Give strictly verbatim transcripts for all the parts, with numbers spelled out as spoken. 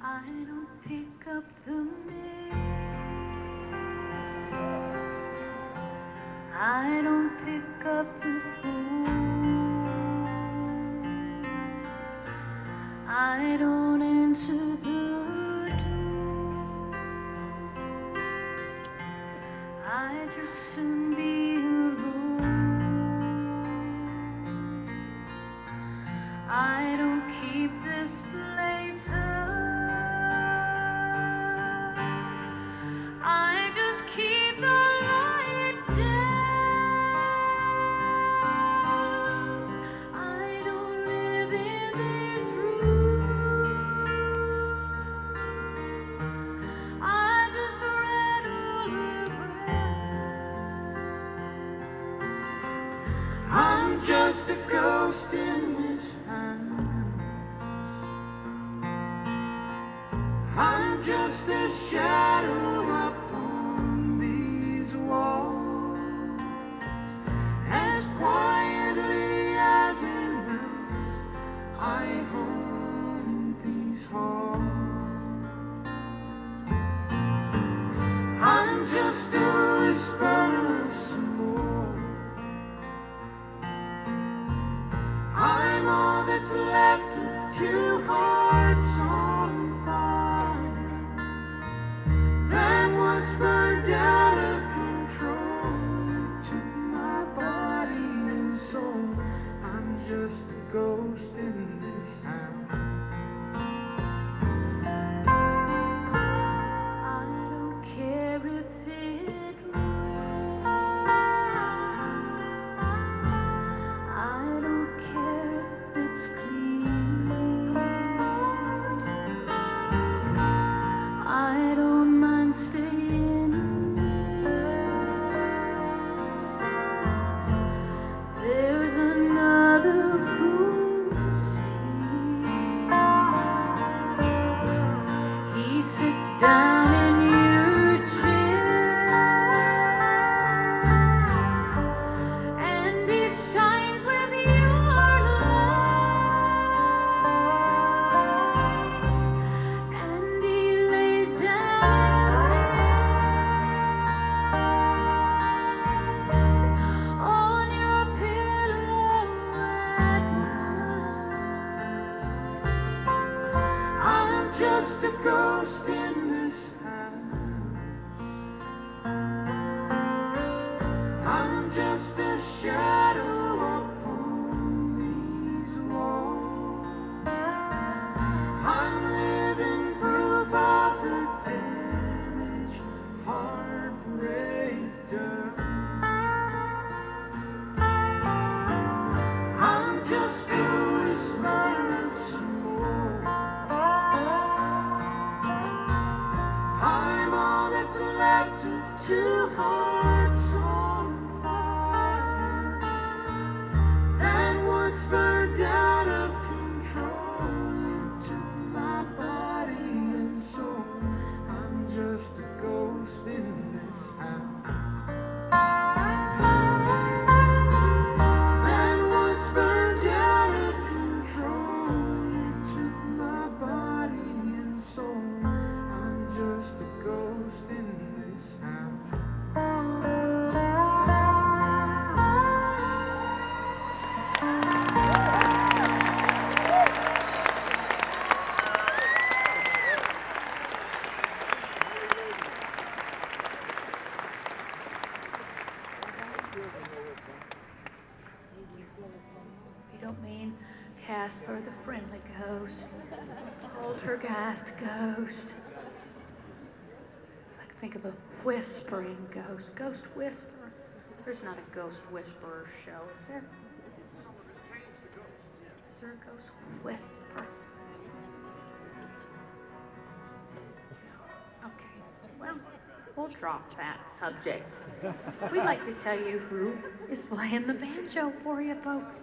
I don't pick up the mail. I don't pick up the phone. I don't answer the door. I just soon be alone. I don't keep this place up. I just keep the lights down. I don't live in this room. I just rattle around. I'm just a ghost in this house. I'm just a shadow upon these walls. As quietly as a mouse, I haunt these halls. I'm just a whisper of smoke. I'm all that's left of two hearts on fire that once burned out of control. You took my body and soul. I'm just a ghost in this house. I don't care if it rains. I don't care if it's clean. I don't mind staying there. There's another ghost here. He sits down in your chair and he shines with your light, and he lays down his head on your pillow at night. I'm just a ghost in this house. I'm just a shadow upon these walls. I'm living proof of the damage heartbreak does. I'm just a whisper of smoke. I'm all that's left of two hearts on fire that once burned out of control. You took my body and soul. I'm just a ghost in this house that once burned out of control. You took my body and soul. I'm just a ghost in this house. We don't mean Casper the friendly ghost, poltergeist ghost. Like think of a whispering ghost, ghost whisperer. There's not a ghost whisperer show, is there? Is there a ghost whisperer? Okay, well, we'll drop that subject. We'd like to tell you who is playing the banjo for you, folks.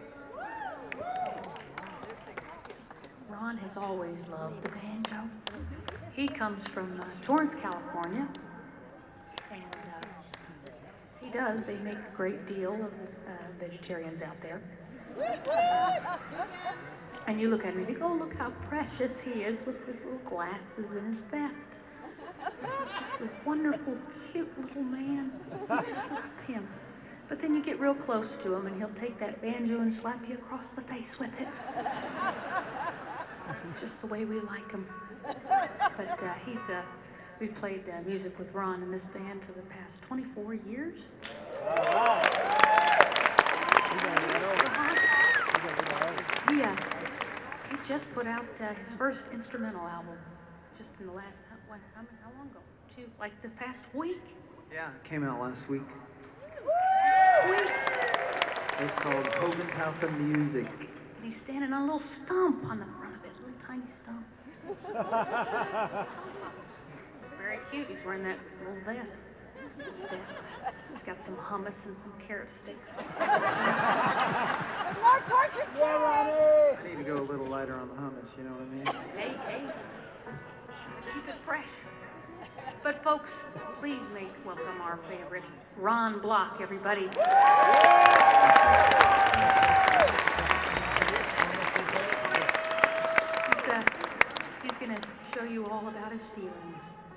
Ron has always loved the banjo. He comes from uh, Torrance, California, and uh, as he does, they make a great deal of uh, vegetarians out there. And you look at him and you think, oh, look how precious he is with his little glasses and his vest. He's just a wonderful, cute little man. You just love him. But then you get real close to him and he'll take that banjo and slap you across the face with it. It's just the way we like him. But uh, he's, uh, we played uh, music with Ron in this band for the past twenty-four years. He, uh, he just put out uh, his first instrumental album just in the last, how, what, how, how long ago? Two, like the past week? Yeah, it came out last week. Week. It's called Hogan's House of Music. And he's standing on a little stump on the front of it, a little tiny stump. Very cute. He's wearing that little vest. vest. He's got some hummus and some carrot sticks. More torture! I need to go a little lighter on the hummus, you know what I mean? Hey, hey. Keep it fresh. But folks, please make welcome our favorite, Ron Block, everybody. He's, uh, he's gonna show you all about his feelings.